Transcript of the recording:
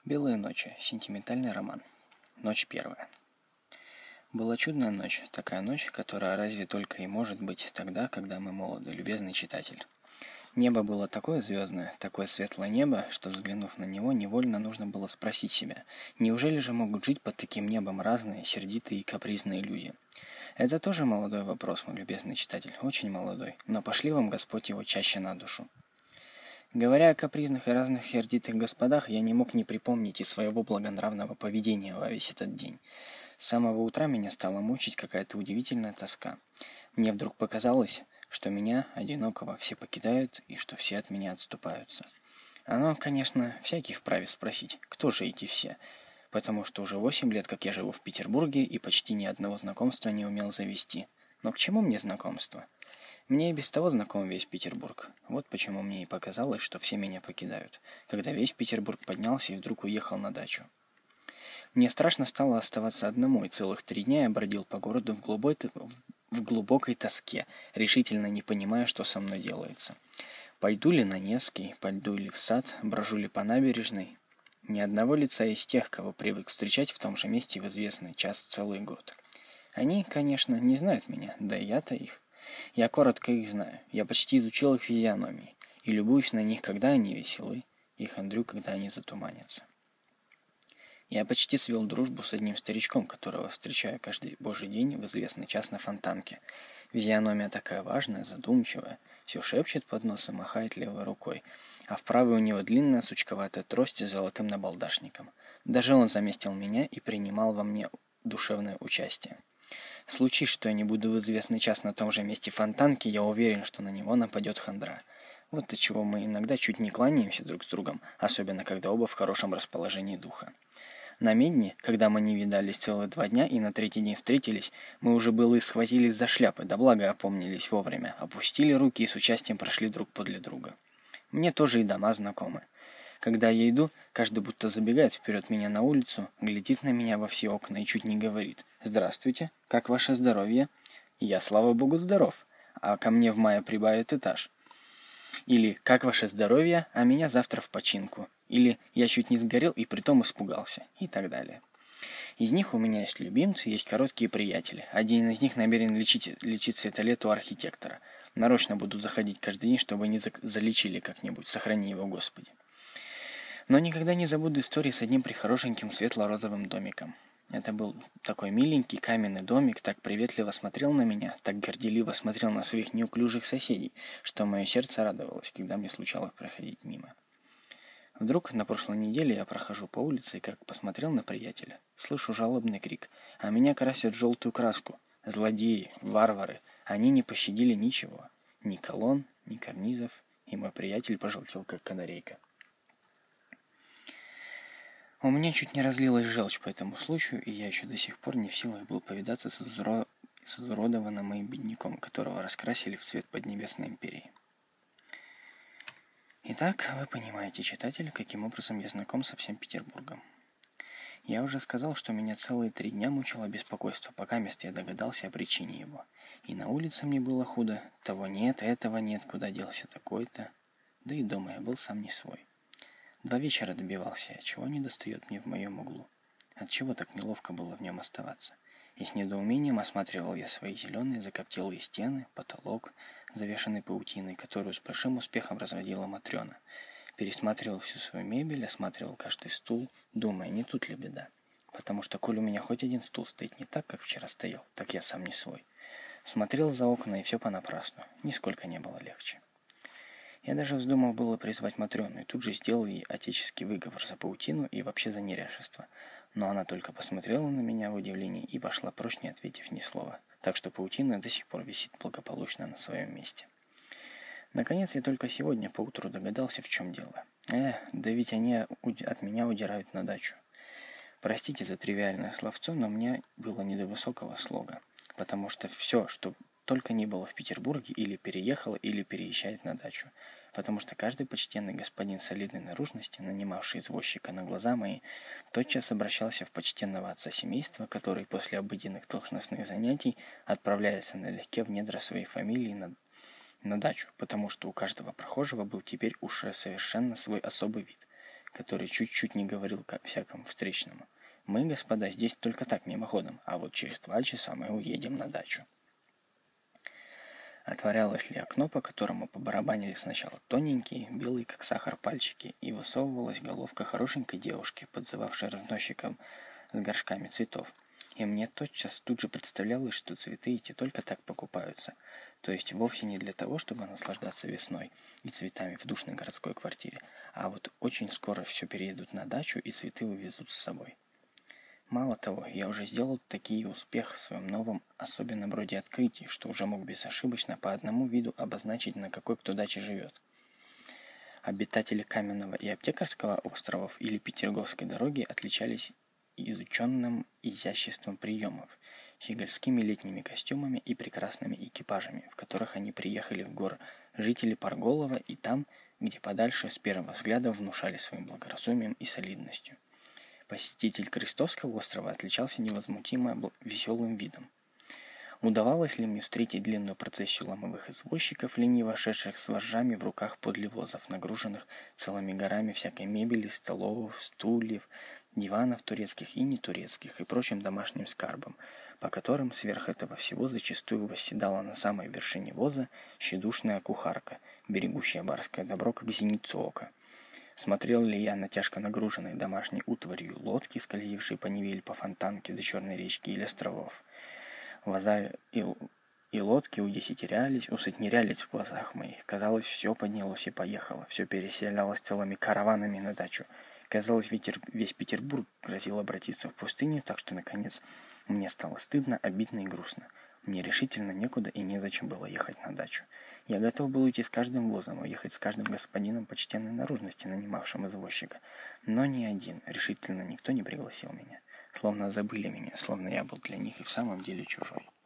Белые ночи. Сентиментальный роман. Ночь первая. Была чудная ночь, такая ночь, которая разве только и может быть тогда, когда мы молоды, любезный читатель. Небо было такое звездное, такое светлое небо, что, взглянув на него, невольно нужно было спросить себя, неужели же могут жить под таким небом разные, сердитые и капризные люди? Это тоже молодой вопрос, мой любезный читатель, очень молодой, но пошли вам Господь его чаще на душу. Говоря о капризных и разных сердитых господах, я не мог не припомнить и своего благонравного поведения во весь этот день. С самого утра меня стала мучить какая-то удивительная тоска. Мне вдруг показалось, что меня, одинокого, все покидают и что все от меня отступаются. Оно, конечно, всякий вправе спросить, кто же эти все, потому что уже 8 лет, как я живу в Петербурге, и почти ни одного знакомства не умел завести. Но к чему мне знакомство? Мне и без того знаком весь Петербург. Вот почему мне и показалось, что все меня покидают, когда весь Петербург поднялся и вдруг уехал на дачу. Мне страшно стало оставаться одному, и целых 3 дня я бродил по городу в глубокой тоске, решительно не понимая, что со мной делается. Пойду ли на Невский, пойду ли в сад, брожу ли по набережной. Ни одного лица из тех, кого привык встречать в том же месте в известный час целый год. Они, конечно, не знают меня, да и я-то их. Я коротко их знаю, я почти изучил их физиономии, и любуюсь на них, когда они веселы, и хандрю, когда они затуманятся. Я почти свел дружбу с одним старичком, которого встречаю каждый божий день в известный час на Фонтанке. Физиономия такая важная, задумчивая, все шепчет под нос и махает левой рукой, а в правой у него длинная сучковатая трость с золотым набалдашником. Даже он заметил меня и принимал во мне душевное участие. Случись, что я не буду в известный час на том же месте Фонтанки, я уверен, что на него нападет хандра. Вот до чего мы иногда чуть не кланяемся друг с другом, особенно когда оба в хорошем расположении духа. На медне, когда мы не видались целых 2 дня и на 3-й день встретились, мы уже было и схватились за шляпы, да благо опомнились вовремя, опустили руки и с участием прошли друг подле друга. Мне тоже и дома знакомы. Когда я иду, каждый будто забегает вперед меня на улицу, глядит на меня во все окна и чуть не говорит: «Здравствуйте, как ваше здоровье?» Я, слава богу, здоров, а ко мне в мае прибавит этаж. Или «Как ваше здоровье, а меня завтра в починку?» Или «Я чуть не сгорел и притом испугался» и так далее. Из них у меня есть любимцы, есть короткие приятели. Один из них намерен лечить светолет у архитектора. Нарочно буду заходить каждый день, чтобы не залечили как-нибудь, сохрани его, Господи. Но никогда не забуду истории с одним прихорошеньким светло-розовым домиком. Это был такой миленький каменный домик, так приветливо смотрел на меня, так горделиво смотрел на своих неуклюжих соседей, что мое сердце радовалось, когда мне случалось проходить мимо. Вдруг на прошлой неделе я прохожу по улице и как посмотрел на приятеля, слышу жалобный крик, а меня красят в желтую краску. Злодеи, варвары, они не пощадили ничего, ни колонн, ни карнизов, и мой приятель пожелтел, как канарейка. У меня чуть не разлилась желчь по этому случаю, и я еще до сих пор не в силах был повидаться с изуродованным моим бедняком, которого раскрасили в цвет Поднебесной империи. Итак, вы понимаете, читатель, каким образом я знаком со всем Петербургом. Я уже сказал, что меня целые 3 дня мучило беспокойство, пока мест я догадался о причине его. И на улице мне было худо, того нет, этого нет, куда делся такой-то. Да и дома я был сам не свой. 2 вечера добивался я, чего не достает мне в моем углу. Отчего так неловко было в нем оставаться. И с недоумением осматривал я свои зеленые закоптелые стены, потолок, завешанный паутиной, которую с большим успехом разводила Матрена. Пересматривал всю свою мебель, осматривал каждый стул, думая, не тут ли беда. Потому что, коль у меня хоть один стул стоит не так, как вчера стоял, так я сам не свой. Смотрел за окна, и все понапрасну, нисколько не было легче. Я даже вздумал было призвать Матрёну, и тут же сделал ей отеческий выговор за паутину и вообще за неряшество. Но она только посмотрела на меня в удивлении и пошла прочь, не ответив ни слова. Так что паутина до сих пор висит благополучно на своем месте. Наконец, я только сегодня поутру догадался, в чем дело. Да ведь они от меня удирают на дачу. Простите за тривиальное словцо, но мне было не до высокого слога, потому что все, что только не было в Петербурге, или переехало, или переезжает на дачу. Потому что каждый почтенный господин солидной наружности, нанимавший извозчика на глаза мои, тотчас обращался в почтенного отца семейства, который после обыденных должностных занятий отправляется налегке в недра своей фамилии на дачу, потому что у каждого прохожего был теперь уж совершенно свой особый вид. который чуть-чуть не говорил ко всякому встречному: «Мы, господа, здесь только так, мимоходом, а вот через 2 часа мы уедем на дачу». Отворялось ли окно, по которому побарабанили сначала тоненькие, белые как сахар пальчики, и высовывалась головка хорошенькой девушки, подзывавшей разносчиков с горшками цветов. И мне тотчас тут же представлялось, что цветы эти только так покупаются, то есть вовсе не для того, чтобы наслаждаться весной и цветами в душной городской квартире, а вот очень скоро все переедут на дачу и цветы увезут с собой. Мало того, я уже сделал такие успех в своем новом особенном роде открытий, что уже мог безошибочно по одному виду обозначить, на какой кто даче живет. Обитатели Каменного и Аптекарского островов или Петерговской дороги отличались изученным изяществом приемов, щегольскими летними костюмами и прекрасными экипажами, в которых они приехали в горы жители Парголова и там, где подальше с первого взгляда внушали своим благоразумием и солидностью. Посетитель Крестовского острова отличался невозмутимо веселым видом. Удавалось ли мне встретить длинную процессию ломовых извозчиков, лениво шедших с вожжами в руках подле возов, нагруженных целыми горами всякой мебели, столов, стульев, диванов турецких и нетурецких и прочим домашним скарбом, по которым сверх этого всего зачастую восседала на самой вершине воза тщедушная кухарка, берегущая барское добро, как зеницу ока. Смотрел ли я на тяжко нагруженной домашней утварью лодки, скользившие по Невель, по Фонтанке до Черной речки или островов? Воза и лодки удесятерялись, усотнерялись в глазах моих. Казалось, все поднялось и поехало, все переселялось целыми караванами на дачу. Казалось, весь Петербург грозил обратиться в пустыню, так что, наконец, мне стало стыдно, обидно и грустно. Мне решительно некуда и незачем было ехать на дачу. Я готов был уйти с каждым возом, уехать с каждым господином почтенной наружности, нанимавшим извозчика. Но ни один, решительно никто не пригласил меня. Словно забыли меня, словно я был для них и в самом деле чужой.